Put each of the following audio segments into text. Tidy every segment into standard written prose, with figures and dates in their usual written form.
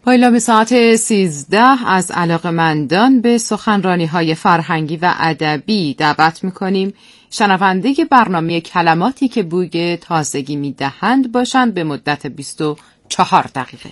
پایلا ساعت 13 از علاقه‌مندان به سخنرانی‌های فرهنگی و ادبی دعوت می‌کنیم شنونده برنامه کلماتی که بوی تازگی می‌دهند باشند به مدت 24 دقیقه.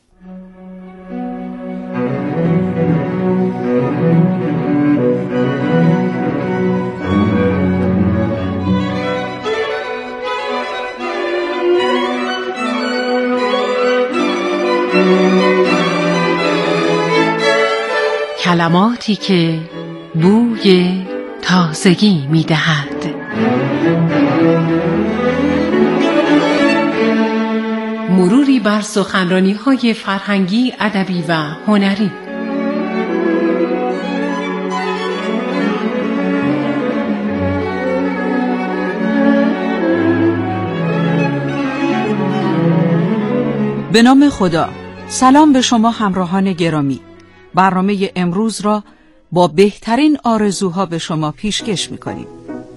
کلماتی که بوی تازگی می‌دهد. مروری بر سخنرانی‌های فرهنگی، ادبی و هنری. به نام خدا. سلام به شما همراهان گرامی. برنامه امروز را با بهترین آرزوها به شما پیشکش می‌کنیم.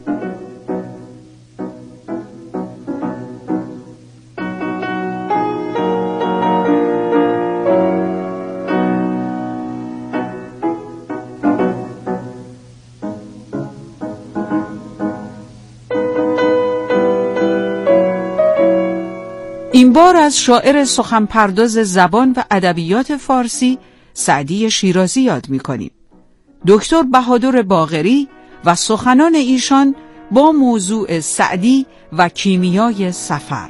این بار از شاعر سخنپرداز زبان و ادبیات فارسی سعدی شیرازی یاد می‌کنیم. دکتر بهادر باقری و سخنان ایشان با موضوع سعدی و کیمیای سفر.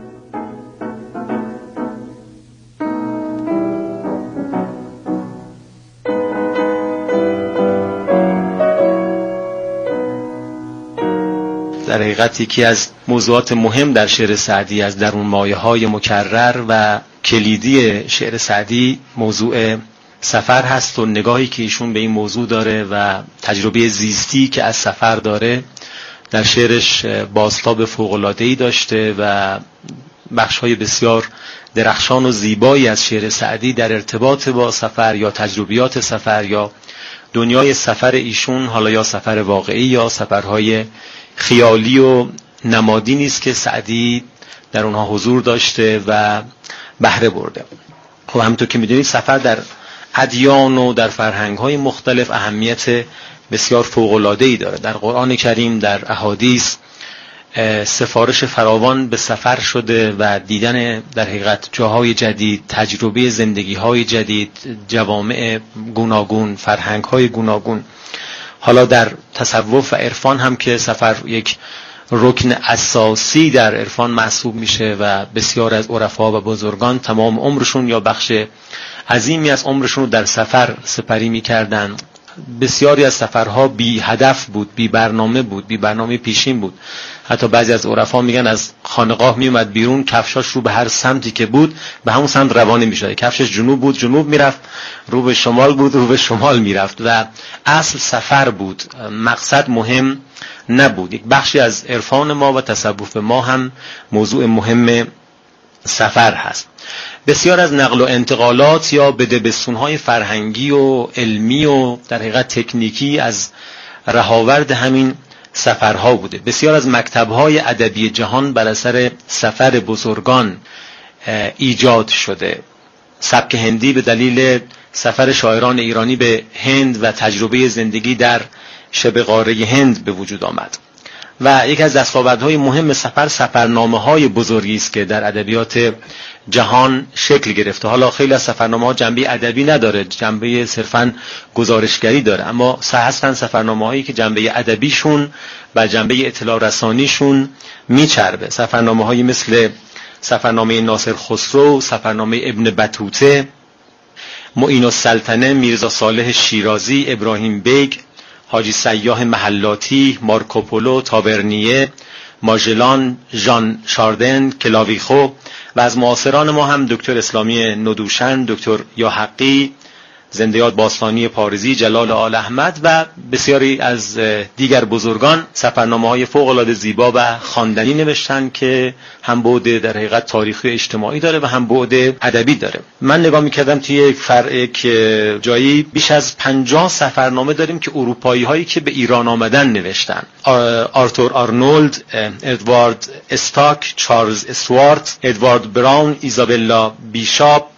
در حقیقت یکی از موضوعات مهم در شعر سعدی از درون مایه‌های مکرر و کلیدی شعر سعدی موضوع سفر هست و نگاهی که ایشون به این موضوع داره و تجربه زیستی که از سفر داره در شعرش بازتاب فوق‌العاده‌ای داشته و بخش‌های بسیار درخشان و زیبایی از شعر سعدی در ارتباط با سفر یا تجربیات سفر یا دنیای سفر ایشون، حالا یا سفر واقعی یا سفرهای خیالی و نمادی نیست که سعدی در اونها حضور داشته و بهره برده. خب همونطور که میدونید سفر در ادیان و در فرهنگ‌های مختلف اهمیت بسیار فوق‌العاده‌ای داره. در قرآن کریم، در احادیث سفارش فراوان به سفر شده و دیدن در حقیقت جاهای جدید، تجربه زندگی‌های جدید، جوامع گوناگون، فرهنگ‌های گوناگون. حالا در تصوف و عرفان هم که سفر یک رکن اساسی در عرفان محسوب میشه و بسیار از عرفا و بزرگان تمام عمرشون یا بخش عظیمی از عمرشون رو در سفر سپری میکردن. بسیاری از سفرها بی هدف بود، بی برنامه بود، بی برنامه پیشین بود. حتی بعضی از عرفا میگن از خانقاه میومد بیرون، کفشاش رو به هر سمتی که بود به همون سمت روانه میشد. کفشش جنوب بود جنوب میرفت، رو به شمال بود رو به شمال میرفت و اصل سفر بود، مقصد مهم نبود. یک بخشی از عرفان ما و تصوف ما هم موضوع مهم سفر هست. بسیار از نقل و انتقالات یا بدبستون‌های فرهنگی و علمی و در حقیقت تکنیکی از رهاورد همین سفرها بوده. بسیار از مکتب‌های ادبی جهان بر اثر سفر بزرگان ایجاد شده. سبک هندی به دلیل سفر شاعران ایرانی به هند و تجربه زندگی در شبه قاره هند به وجود آمد. و یک از دستاوردهای مهم سفر سفرنامه‌های بزرگی است که در ادبیات جهان شکل گرفته. حالا خیلی از سفرنامه‌ها جنبه ادبی نداره، جنبه صرفاً گزارشگری داره، اما هستن سفرنامه‌هایی که جنبه ادبیشون و جنبه اطلاع رسانیشون میچربه. سفرنامه‌هایی مثل سفرنامه ناصر خسرو، سفرنامه ابن بطوطه، معین السلطنه میرزا صالح شیرازی، ابراهیم بیگ، حاجی سیاح محلاتی، مارکوپولو، تاورنیه، ماژلان، ژان شاردن، کلاویخو و از معاصران ما هم دکتر اسلامی ندوشن، دکتر یاحقی، زنده یاد باستانی پارزی، جلال آل احمد و بسیاری از دیگر بزرگان سفرنامه‌های فوق‌العاده زیبا و خواندنی نوشتن که هم بعد در حقیقت تاریخی اجتماعی داره و هم بعد ادبی داره. من نگاه می‌کردم توی یک فرع که جایی بیش از 50 سفرنامه داریم که اروپایی‌هایی که به ایران آمدن نوشتن. آرتور آرنولد، ادوارد استاک، چارلز اسوارت، ادوارد براون، ایزابلا بیشاپ،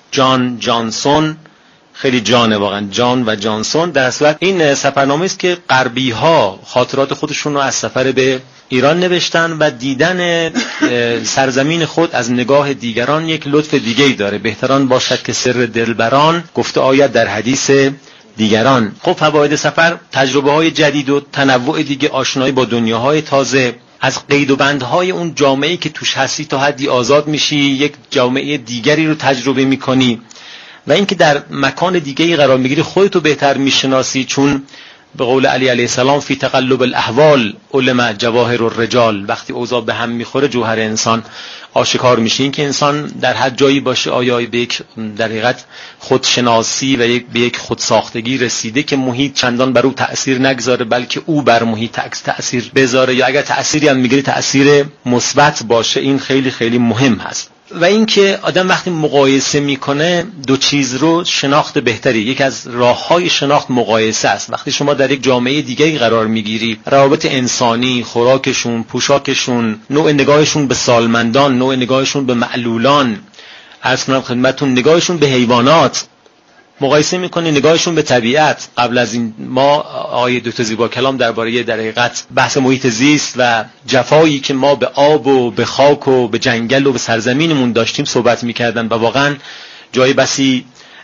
جان جانسون، خیلی جانه واقعا، جان و جانسون. در اصل این سفرنامه است که غربی ها خاطرات خودشون رو از سفر به ایران نوشتن و دیدن سرزمین خود از نگاه دیگران یک لطف دیگه‌ای داره. بهتران باشد که سر دلبران گفته آید در حدیث دیگران. خب فواید سفر تجربه های جدید و تنوع دیگه، آشنایی با دنیاهای تازه، از قید و بندهای اون جامعه‌ای که توش هستی تا حدی آزاد میشی، یک جامعه دیگری رو تجربه میکنی و اینکه در مکان دیگه‌ای قرار میگیری خودتو بهتر میشناسی، چون به قول علی علیه السلام فی تقلب الاحوال علم جواهر الرجال، وقتی اوضاع به هم میخوره جوهر انسان آشکار میشه. این که انسان در هر جایی باشه آیا به یک در حقیقت خودشناسی و به یک خودساختگی رسیده که محیط چندان بر او تأثیر نگذاره بلکه او بر محیط تأثیر بذاره، یا اگر تأثیری هم میگیره تأثیر مثبت باشه. این خیلی خیلی مهم هست. و اینکه آدم وقتی مقایسه میکنه دو چیز رو شناخت بهتری، یک از راههای شناخت مقایسه است. وقتی شما در یک جامعه دیگه‌ای قرار میگیری، روابط انسانی، خوراکشون، پوشاکشون، نوع نگاهشون به سالمندان، نوع نگاهشون به معلولان، عرض کنم خدمتتون نگاهشون به حیوانات، مقایسه میکنی نگاهشون به طبیعت. قبل از این ما آقای دکتر زیبا کلام درباره در حقیقت بحث محیط زیست و جفایی که ما به آب و به خاک و به جنگل و به سرزمینمون داشتیم صحبت میکردن و واقعا جای بسی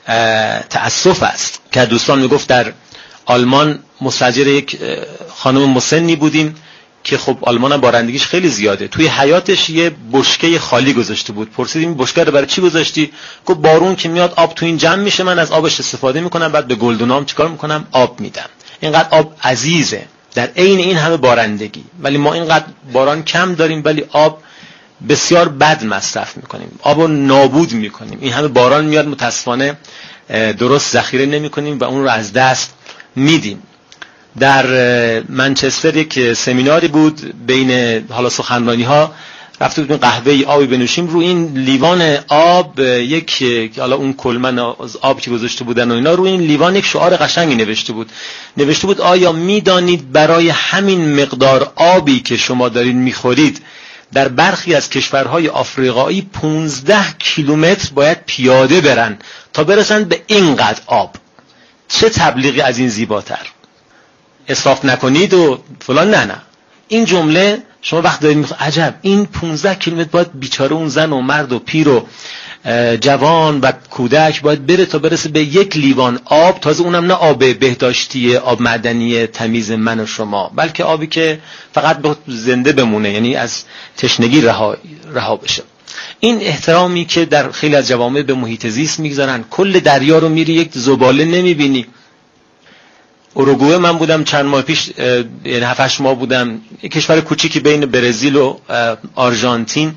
تأسف است که دوستان میگفت در آلمان مستاجر یک خانم مسنی بودیم که خب آلمان هم بارندگیش خیلی زیاده، توی حیاتش یه بشکه خالی گذاشته بود. پرسیدیم این بشکه رو برای چی گذاشتی؟ گفت بارون که میاد آب تو این جمع میشه، من از آبش استفاده میکنم، بعد به گلدونام چیکار میکنم؟ آب میدم. اینقدر آب عزیزه در عین این همه بارندگی، ولی ما اینقدر باران کم داریم ولی آب بسیار بد مصرف میکنیم، آبو نابود میکنیم. این همه باران میاد متاسفانه درست ذخیره نمیکنیم و اون رو از دست میدیم. در منچستر یک سمیناری بود بین حالا سخنرانی ها، رفته بودیم قهوه آبی بنوشیم، رو این لیوان آب یک حالا اون کلمن از آب که گذاشته بودن و اینا، رو این لیوان یک شعار قشنگی نوشته بود آیا میدانید برای همین مقدار آبی که شما دارید میخورید در برخی از کشورهای آفریقایی 15 کیلومتر باید پیاده برن تا برسن به اینقدر آب. چه تبلیغی از این زیباتر؟ اسراف نکنید و فلان. نه این جمله شما وقت دارید عجب این 15 کیلومتر باید بیچاره اون زن و مرد و پیر و جوان و کودک باید بره تا برسه به یک لیوان آب، تازه اونم نه آب بهداشتی، آب معدنی تمیز من و شما، بلکه آبی که فقط به زنده بمونه، یعنی از تشنگی رها بشه. این احترامی که در خیلی از جوامع به محیط زیست میگذارن، کل دریا رو میری یک زباله نمیبینی. اوروگوئه من بودم چند ماه پیش، یعنی 7-8 ماه بودم، یک کشور کوچیکی بین برزیل و آرژانتین،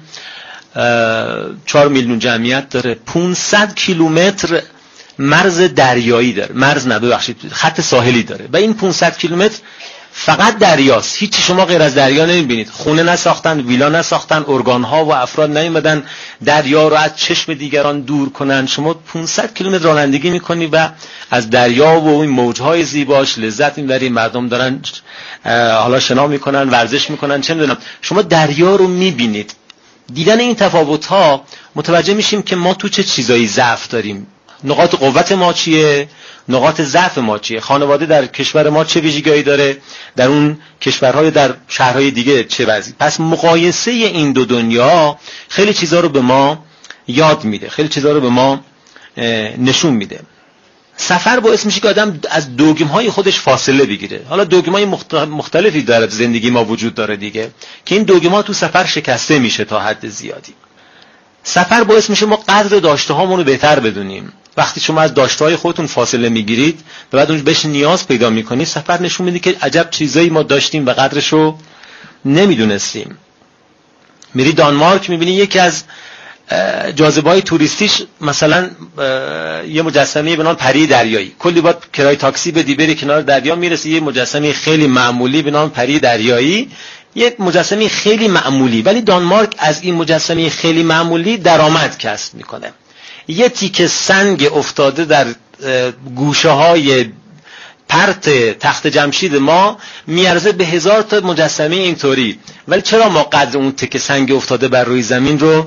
4 میلیون جمعیت داره، 500 کیلومتر مرز دریایی داره، خط ساحلی داره و این 500 کیلومتر فقط دریاست، هیچی شما غیر از دریا نمیبینید. خونه نساختن، ویلا نساختن، ارگانها و افراد نیومدن دریا رو از چشم دیگران دور کنن. شما 500 کیلومتر رانندگی میکنی و از دریا و این موجهای زیباش لذت میبری، مردم دارن حالا شنا میکنن، ورزش میکنن، چه میدونم. شما دریا رو میبینید. دیدن این تفاوت‌ها متوجه میشیم که ما تو چه چیزایی ضعف داریم، نقاط قوت ما چیه، نقاط ضعف ما چیه، خانواده در کشور ما چه ویژگی‌هایی داره، در اون کشورهای در شهرهای دیگه چه وضعی. پس مقایسه این دو دنیا خیلی چیزا رو به ما یاد میده، خیلی چیزا رو به ما نشون میده. سفر باعث میشه که آدم از دوگم‌های خودش فاصله بگیره. حالا دوگم‌های مختلفی در زندگی ما وجود داره دیگه که این دوگم‌ها تو سفر شکسته میشه تا حد زیادی. سفر باعث میشه ما قدر داشته‌هامون رو بهتر بدونیم. وقتی شما از داشته‌های خودتون فاصله میگیرید و بعد اون بهش نیاز پیدا میکنید، سفر نشون میده که عجب چیزایی ما داشتیم و قدرش رو نمیدونستیم. میری دانمارک میبینی یکی از جاذبه‌های توریستیش مثلا یه مجسمه به نام پری دریایی، کلی باید کرای تاکسی بدی بری کنار دریا، میرسی یه مجسمه خیلی معمولی به نام پری دریایی، یک مجسمه خیلی معمولی، ولی دانمارک از این مجسمه خیلی معمولی درآمد کسب میکنه. یه تیکه سنگ افتاده در گوشه‌های پرت تخت جمشید ما میارزه به 1000 تا مجسمه اینطوری، ولی چرا ما قدر اون تیکه سنگ افتاده بر روی زمین رو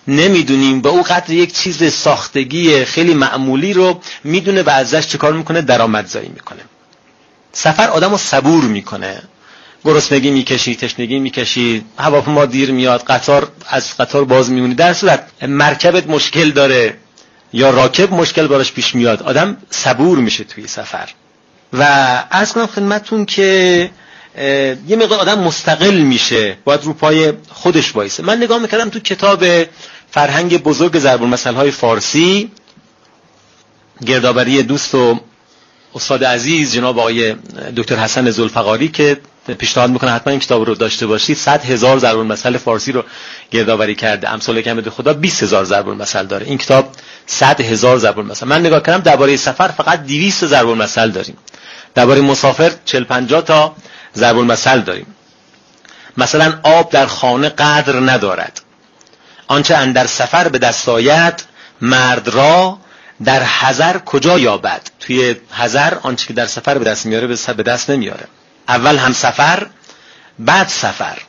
نمیدونیم به او قدر یک چیز ساختگی خیلی معمولی رو میدونه و ازش چه کار میکنه؟ درآمدزایی میکنه. سفر آدمو صبور میکنه. گرسنگی میکشی، تشنگی میکشی، هواپیما دیر میاد، قطار باز میمونی، در صورت مرکبت مشکل داره یا راکب مشکل براش پیش میاد، آدم صبور میشه توی سفر. و عرض کنم خدمتتون که یه مقدار آدم مستقل میشه، باید رو پای خودش وایسه. من نگاه میکردم تو کتاب فرهنگ بزرگ ضرب المثل‌های فارسی، گردآوری دوست و استاد عزیز جناب آقای دکتر حسن ذوالفقاری که پیشنهاد میکنه حتما این کتاب رو داشته باشید. 100,000 ضرب المثل فارسی رو گردآوری کرده. امثال کمد خدا 20,000 ضرب المثل داره. این کتاب 100,000 ضرب المثل. من نگاه کردم درباره سفر فقط 200 ضرب المثل داریم. درباره مسافر 40-50 تا ضرب المثل داریم. مثلا آب در خانه قدر ندارد، آنچه اندر سفر به دست آید مرد را در حضر کجا یابد. توی حضر آنچه که در سفر به دست میاره به دست نمیاره. اول هم سفر بعد سفر.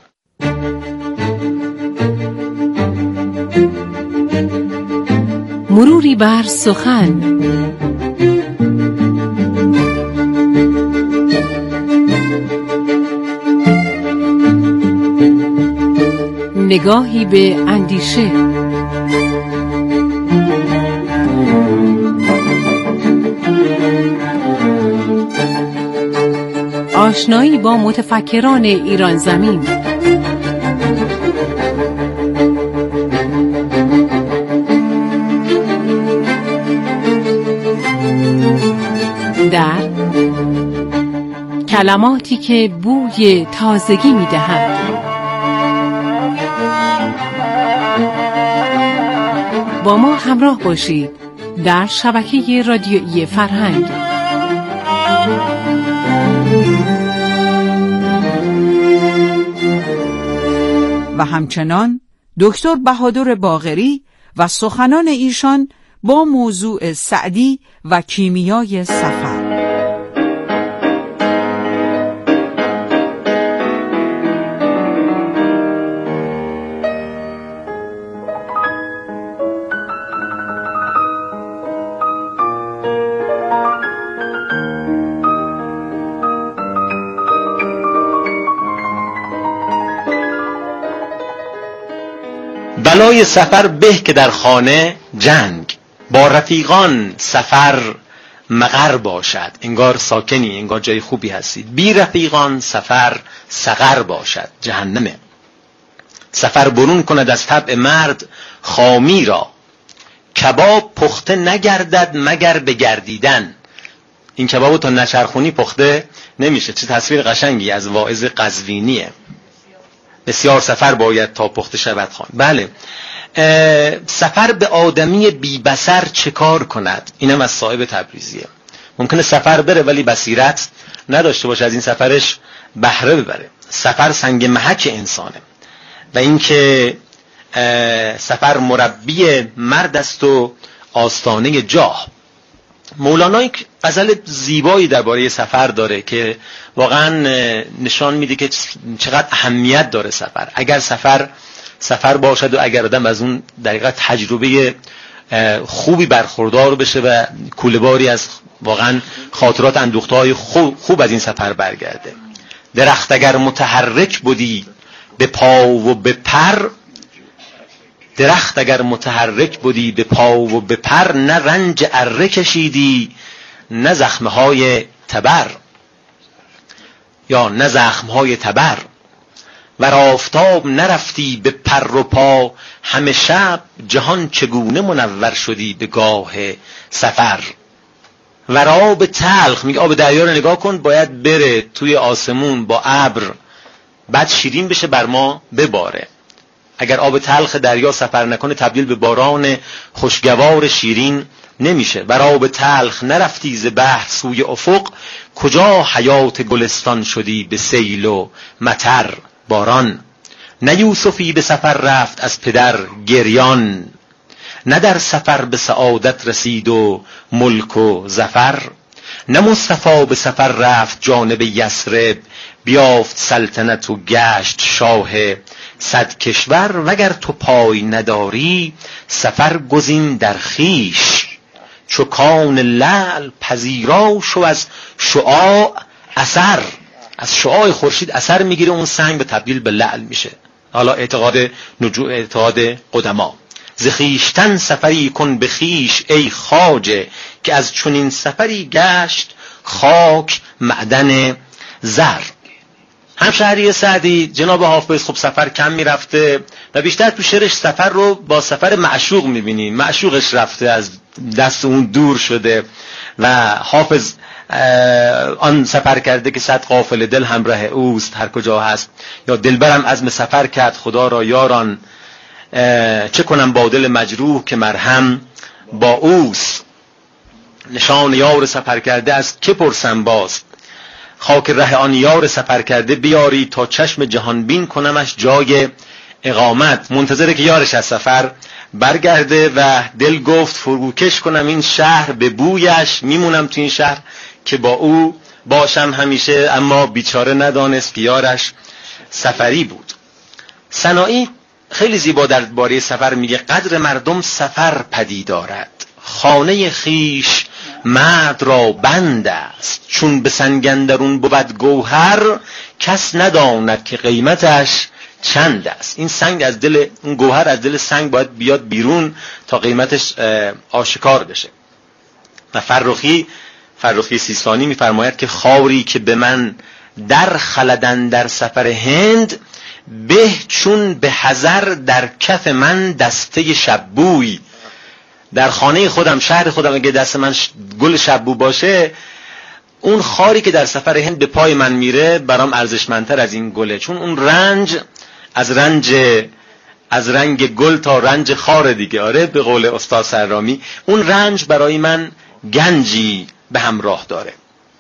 مروری بر سخن. نگاهی به اندیشه. آشنایی با متفکران ایران زمین. در کلماتی که بوی تازگی می‌دهند. با ما همراه باشید در شبکه رادیویی فرهنگ. و همچنان دکتر بهادر باقری و سخنان ایشان با موضوع سعدی و کیمیای سفر. بلای سفر به که در خانه جنگ، با رفیقان سفر مقر باشد. انگار ساکنی، انگار جای خوبی هستید. بی رفیقان سفر سقر باشد، جهنمه. سفر برون کند از طبع مرد خامی را، کباب پخته نگردد مگر به گردیدن. این کبابو تا نچرخونی پخته نمیشه. چه تصویر قشنگی از واعظ قزوینیه. بسیار سفر باید تا پخته شود خان. بله، سفر به آدمی بی بصر چه کار کند؟ اینم از صاحب تبریزیه. ممکنه سفر بره ولی بصیرت نداشته باشه، از این سفرش بهره ببره. سفر سنگ محک انسانه و اینکه سفر مربی مرد است و آستانه جاه. مولانا یک غزل زیبایی درباره سفر داره که واقعا نشان میده که چقدر اهمیت داره سفر. اگر سفر باشد و اگر آدم از اون دقیقاً تجربه خوبی برخوردار بشه و کوله‌باری از واقعا خاطرات اندوخته‌های خوب از این سفر برگرده. درخت اگر متحرک بودی به پا و به پر، درخت اگر متحرک بودی به پا و به پر، نه رنج اره کشیدی نه زخمهای تبر، یا نه زخمهای تبر. و آفتاب نرفتی به پر و پا، همه شب جهان چگونه منور شدی به گاه سفر. و آب تلخ، میگه آب دریا رو نگاه کن، باید بره توی آسمون با ابر، بعد شیرین بشه بر ما بباره. اگر آب تلخ دریا سفر نکنه تبدیل به باران خوشگوار شیرین نمیشه. بر آب تلخ نرفتی ز بحر سوی افق، کجا حیات گلستان شدی به سیل و مطر باران. نه یوسفی به سفر رفت از پدر گریان، نه در سفر به سعادت رسید و ملک و ظفر. نه مصطفی به سفر رفت جانب یثرب، بیافت سلطنت و گشت شاه صد کشور، وگر تو پای نداری سفر گزین در خویش. چو کان لعل پذیرا شو از شعاع اثر، از شعاع خورشید اثر میگیره، اون سنگ به تبدیل به لعل میشه. حالا اعتقاد قدما. ز خویشتن سفری کن به خویش ای خواجه، که از چنین سفری گشت خاک معدن زر. همشهری سعدی جناب حافظ خب سفر کم میرفته و بیشتر تو شعرش سفر رو با سفر معشوق میبینیم. معشوقش رفته، از دست اون دور شده و حافظ آن سفر کرده که صد قافله دل همراه اوست هر کجا هست، یا دلبرم عزم سفر کرد خدا را یاران، چه کنم با دل مجروح که مرهم با اوست. نشان یار سفر کرده از که پرسم باز، خاک ره آن یار سفر کرده بیاری تا چشم جهان بین کنمش جای اقامت. منتظره که یارش از سفر برگرده و دل گفت فروکش کنم این شهر به بویش، میمونم تو این شهر که با او باشم همیشه. اما بیچاره ندانست که یارش سفری بود. سنایی خیلی زیبا درباره سفر میگه قدر مردم سفر پدید دارد، خانه خیش مرد را بند است. چون به سنگ اندرون بود گوهر، کس نداند که قیمتش چند است. این سنگ از دل، اون گوهر از دل سنگ باید بیاد بیرون تا قیمتش آشکار بشه. و فرخی سیستانی میفرماید که خاری که به من در خلدن در سفر هند، به چون به حذر در کف من دسته شبوی. در خانه خودم، شهر خودم، اگه دست من گل شبو باشه، اون خاری که در سفر هند به پای من میره برام ارزشمندتر از این گله. چون اون رنج از رنگ گل تا رنج خار دیگه. آره، به قول استاد سرامی اون رنج برای من گنجی به همراه داره.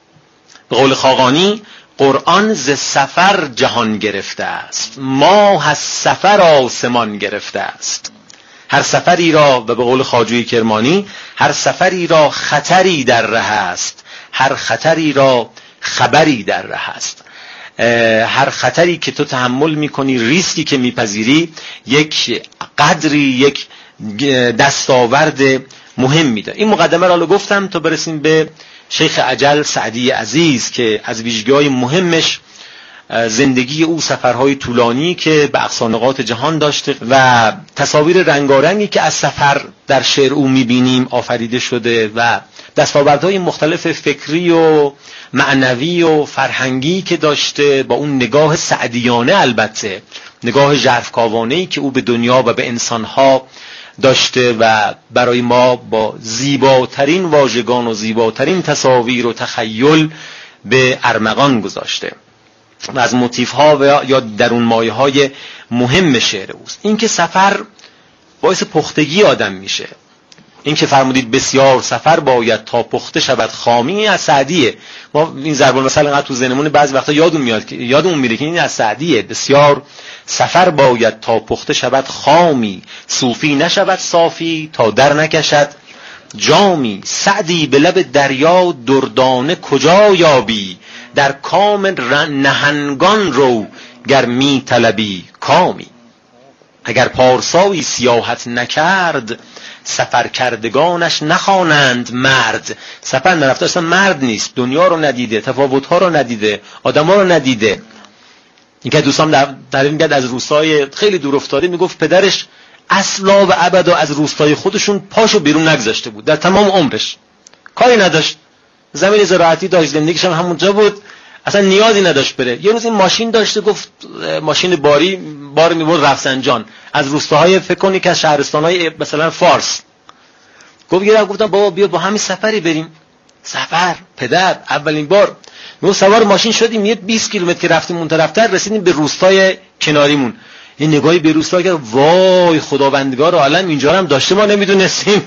به قول خاقانی قرآن ز سفر جهان گرفته است، ماه از سفر آسمان گرفته است. هر سفری را، و به قول خواجوی کرمانی هر سفری را خطری در ره است، هر خطری را خبری در ره است. هر خطری که تو تحمل میکنی، ریسکی که میپذیری، یک قدری، یک دستاورد مهم میده. این مقدمه را گفتم تا برسیم به شیخ اجل سعدی عزیز که از ویژگی‌های مهمش زندگی او سفرهای طولانی که به اقصا نقاط جهان داشته و تصاویر رنگارنگی که از سفر در شعر او میبینیم آفریده شده و دستاوردهای مختلف فکری و معنوی و فرهنگی که داشته، با اون نگاه سعدیانه، البته نگاه ژرفکاوانه‌ای که او به دنیا و به انسانها داشته و برای ما با زیباترین واژگان و زیباترین تصاویر و تخیل به ارمغان گذاشته و از موتیف ها یا درون مایه های مهم شعر اوست. این که سفر باعث پختگی آدم میشه. این که فرمودید بسیار سفر باید تا پخته شود خامی، از سعدیه. ما این ضرب المثل انقدر تو ذهنمون بعضی وقتا یادمون میره که این از سعدیه. بسیار سفر باید تا پخته شود خامی، صوفی نشود صافی تا در نکشد جامی. سعدی به لب دریا دردانه کجا یابی، در کام نهنگان رو گر می طلبی کامی. اگر پارسایی سیاحت نکرد، سفر کردگانش نخوانند مرد. سفر نرفته اصلا مرد نیست، دنیا رو ندیده، تفاوت‌ها رو ندیده، آدم‌ها رو ندیده. این که دوستان در میگه از روستای خیلی دور افتاده، میگفت پدرش اصلا و ابدا از روستای خودشون پاشو بیرون نگذاشته بود، در تمام عمرش کاری نداشت، زمین زراعتی داشت، زندگیش هم همونجا بود، اصلا نیازی نداشت بره. یه روز این ماشین داشته، گفت ماشین بار میبرد رفسنجان از روستاهای، فکر کنی که از شهرستانهای مثلا فارس. گفتم بابا بیا با همین سفری بریم. سفر پدر اولین بار ما سوار ماشین شدیم، یه 20 کیلومتر که رفتیم اون طرفتر رسیدیم به روستای کناریمون. این نگاهی به روستا کرد، وای خداوندگار عالم اینجا هم داشته ما نمیدونستیم.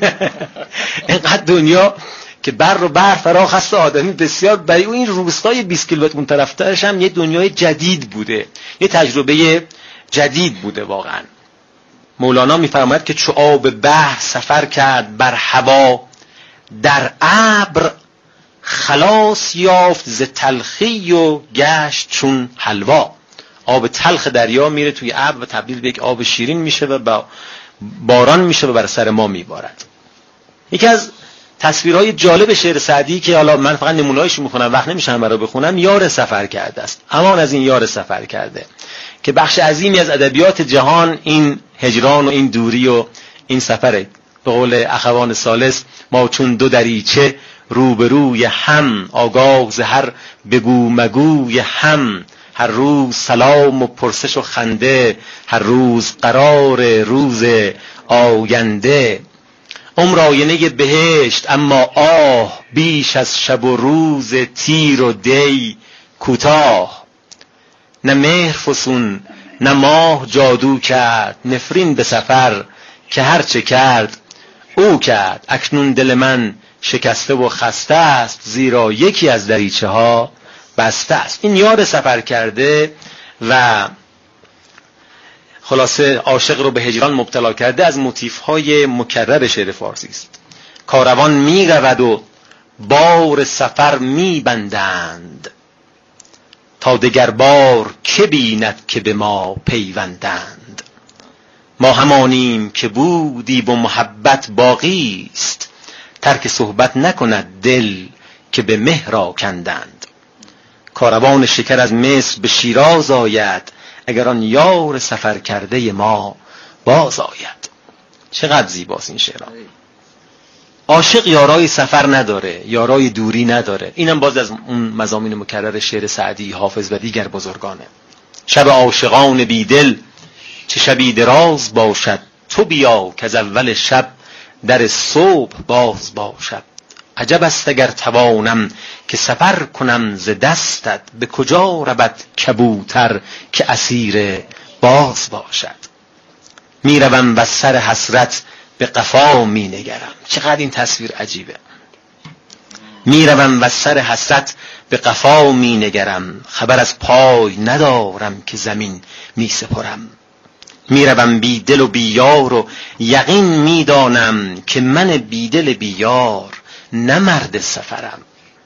اینقدر دنیا که بر و بر فراخ هست آدمی بسیار، برای این روستای 20 کیلومتر اون طرفترش هم یه دنیای جدید بوده، یه تجربه جدید بوده واقعا. مولانا میفرماید که چو آب بحر سفر کرد بر هوا، در ابر خلاص یافت ز تلخی و گشت چون حلوا. آب تلخ دریا میره توی ابر و تبدیل به یک آب شیرین میشه و باران میشه و بر سر ما میبارد. یکی از تصویرهای جالب شعر سعدی که حالا من فقط نمونه‌هاش میخونم، وقت نمیشه برای بخونم، یار سفر کرده است. امان از این یار سفر کرده که بخش عظیمی از ادبیات جهان این هجران و این دوری و این سفره. به قول اخوان ثالث ما چون دو دریچه روبروی هم، آگاه ز هر بگو مگوی هم، هر روز سلام و پرسش و خنده، هر روز قرار روز آینده. عمر آینه بهشت اما آه، بیش از شب و روز تیر و دی کوتاه. نه مهر فسون نه ماه جادو کرد، نفرین به سفر که هر چه کرد او کرد. اکنون دل من شکسته و خسته است، زیرا یکی از دریچه ها بسته است. این یار سفر کرده و خلاصه عاشق رو به هجران مبتلا کرده از موتیف های مکرر شعر فارسی است. کاروان می رود و بار سفر می بندند، تا دگر بار که بیند که به ما پیوندند. ما همانیم که بودی و محبت باقی است، ترک صحبت نکند دل که به مهر آکندند. کاروان شکر از مصر به شیراز آید، اگر آن یار سفر کرده ما باز آید. چقدر زیباست این شعر. عاشق یارای سفر نداره، یارای دوری نداره. اینم باز از اون مضامین مکرر شعر سعدی، حافظ و دیگر بزرگانه. شب عاشقان بیدل چه شبی دراز باشد، تو بیا که از اول شب در صبح باز باشد. عجب است اگر توانم که سفر کنم ز دستت، به کجا رود کبوتر که اسیر باز باشد. میروم و سر حسرت به قفا می نگرم. چقدر این تصویر عجیبه. میروم و سر حسرت به قفا می نگرم، خبر از پای ندارم که زمین می سپرم. میروم بی دل و بی یار و یقین میدانم که من بی دل بی یار نه مرد سفرم.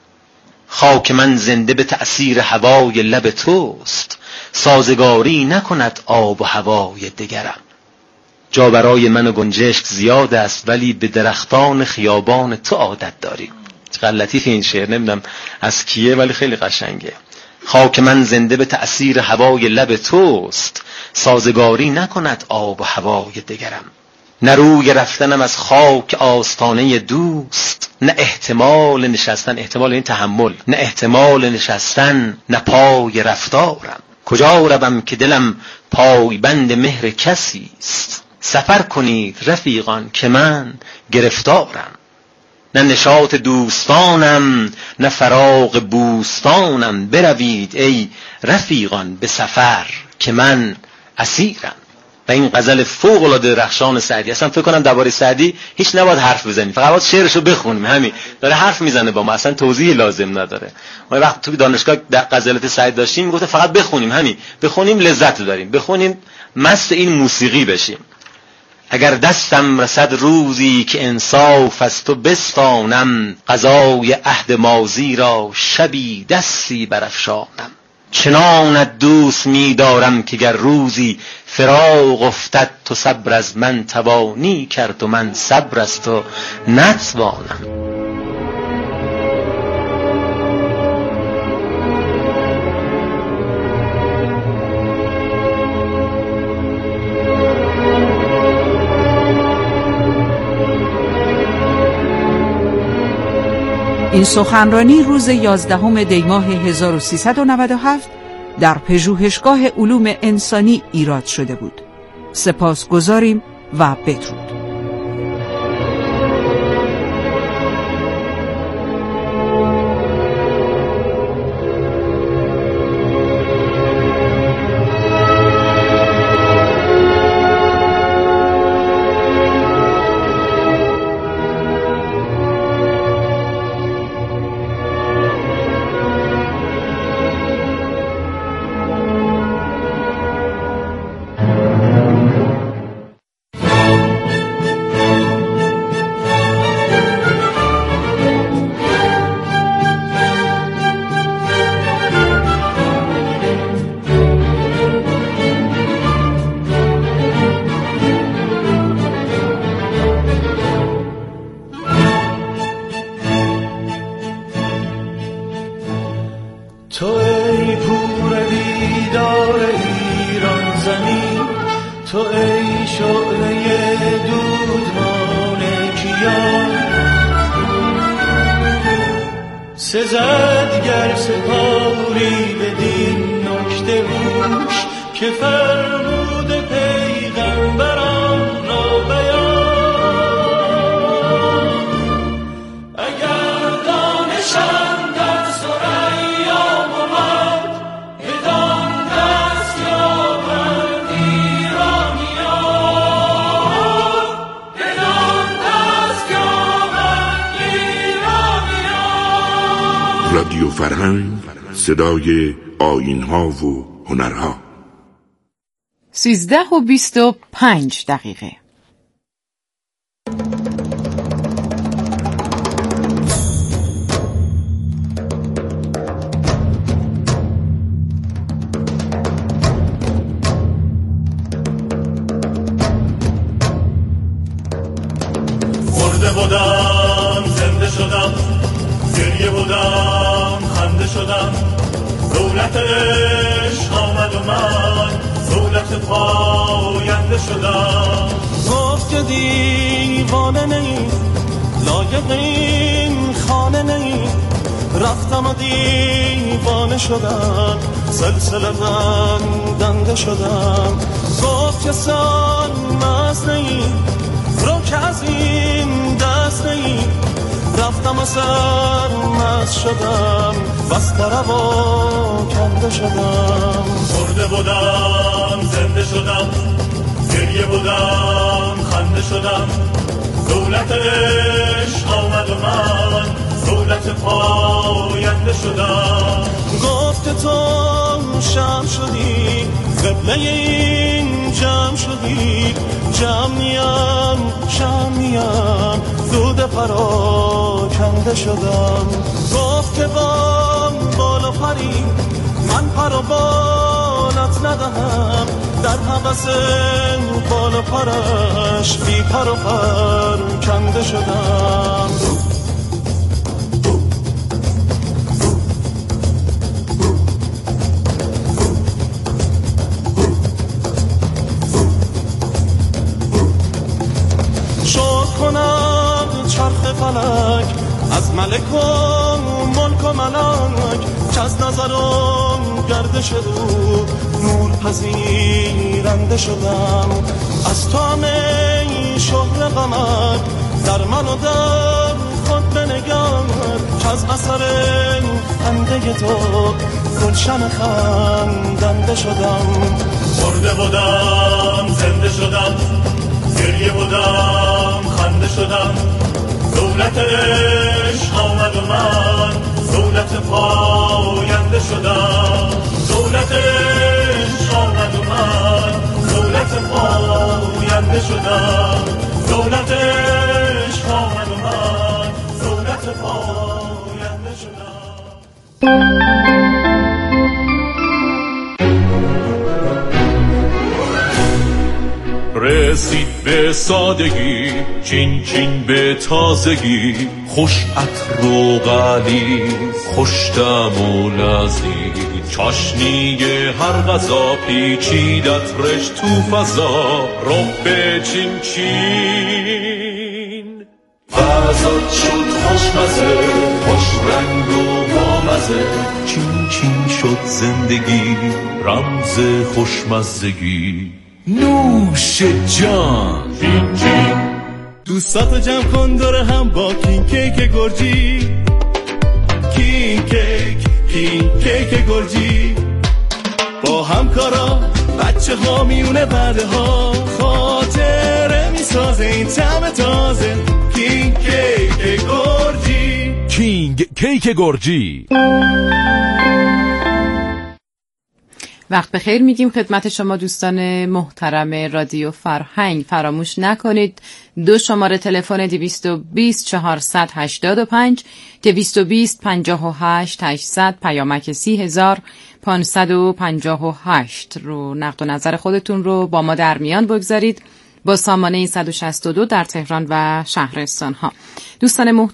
خاک من زنده به تأثیر هوای لب توست، سازگاری نکند آب و هوای دگرم. جا برای من و گنجشک زیاد است، ولی به درختان خیابان تو عادت داریم. چقدر لطیف این شعر، نمیدونم از کیه ولی خیلی قشنگه. خاک من زنده به تأثیر هوای لب توست، سازگاری نکند آب و هوای دگرم. نه روی رفتنم از خاک آستانه دوست، نه احتمال نشستن، احتمال این تحمل، نه احتمال نشستن، نه پای رفتارم. کجا روم که دلم پای بند مهر کسی است، سفر کنید رفیقان که من گرفتارم. نه نشاط دوستانم نه فراغ بوستانم، بروید ای رفیقان به سفر که من اسیرم. و این غزل فوق العاده درخشان سعدی. اصلا فکر کنم درباره سعدی هیچ نباید حرف بزنیم، فقط باید شعرشو بخونیم. همین داره حرف میزنه با ما، اصلا توضیح لازم نداره. ما وقت تو دانشگاه غزلات سعدی داشتیم میگفت فقط بخونیم، همین بخونیم لذت داریم، بخونیم مست این موسیقی بشیم. اگر دستم رسد روزی که انصاف از تو بستانم، قضای عهد ماضی را شبی دستی برافشانم. چنانت دوست می دارم که گر روزی فراق افتد، تو صبر از من توانی کرد و من صبر از تو نتوانم. این سخنرانی روز 11 دی ماه 1397 در پژوهشگاه علوم انسانی ایراد شده بود. سپاسگزاریم و بدرود. بیدار ایران زمین، تو ای شعله دودمان کیان. سزد گر سپاری بدین نکته هوش، که فرمود پیغمبران را بیان. اگر دانشم در ثریا بود، بدان دست یابند ایرانیان، بدان دست یابند ایرانیان. رادیو فرهنگ، صدای آیین‌ها و هنرها. 13:25. مرده بودم زنده شدم، گریه بودم خنده شدم، دولت عشق آمد و من دولت پاینده شدم. گفت که دیوانه نی، لایق این خانه نی، رفتم و دیوانه شدم، سلسله بندنده شدم. گفت که سال مست نی، رو که از این دست نی، رفتم و سرمست شدم، بس دروا کنده شدم. مرده بودم زنده شدم، گریه بودم خنده شدم، دولت عشق آمد و من دولت پاینده شدم. گفت تو شم شدی، قبله این جمع شدی، جمع نیم شم نیم، دود پراکنده شدم. گفت که بال و پری، من پر و بالت ندهم، در هوس بال و پرش بی پر و پر کنده شدم. چرخ فلک از ملک و ملک و ملک، که از نظرم گردش دو نور پذیرنده شدم. از تو همه شهر غمک در من و در خود بنگر، که از اثر خنده تو گلشن خندنده شدم. مرده بودم زنده شدم، گریه بودم خنده شدم، دولت عشق آمد و من دولت پاینده شدم. دولت عشق آمد و من دولت پاینده شدم. دولت عشق آمد و من دولت پاینده شدم. رسید به سادگی، چین چین به تازگی، خوش عطر و غلیظ، خوش دم و لذیذ، چاشنی هر غذا پیچید عطرش تو فضا، رب چین چین غذات شد خوشمزه، خوش رنگ و بامزه، چین چین شد زندگی، رمز خوشمزگی. نوش جان چین چین. دوستاتو جمع کن دور هم با کین کیک گرجی، کین کیک گرجی، با همکارا بچه ها میونه بعده ها، خاطره میسازه این طعم تازه، کینگ کیک گرجی. کینگ کیک گرجی. وقت بخیر میگیم خدمت شما دوستان محترم رادیو فرهنگ. فراموش نکنید 2 شماره تلفن 220 485 220 58 800 پیامک 30558 رو نقد و نظر خودتون رو با ما در میان بگذارید با سامانه 162 در تهران و شهرستان ها. دوستان محترم